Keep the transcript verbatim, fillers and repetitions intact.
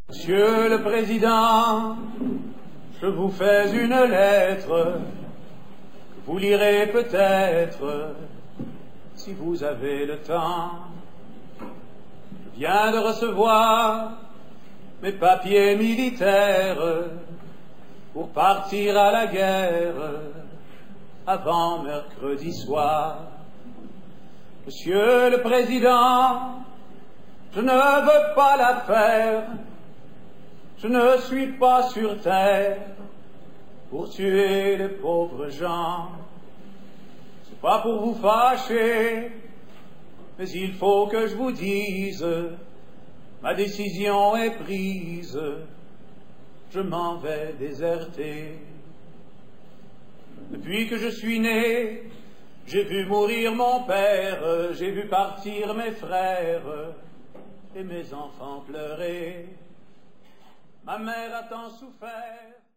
Monsieur le Président, je vous fais une lettre que vous lirez peut-être si vous avez le temps. Je viens de recevoir mes papiers militaires pour partir à la guerre avant mercredi soir. Monsieur le Président, je ne veux pas la faire. Je ne suis pas sur terre pour tuer les pauvres gens. C'est pas pour vous fâcher, mais il faut que je vous dise, ma décision est prise, je m'en vais déserter. Depuis que je suis né, j'ai vu mourir mon père, j'ai vu partir mes frères et mes enfants pleurer. Ma mère a tant souffert.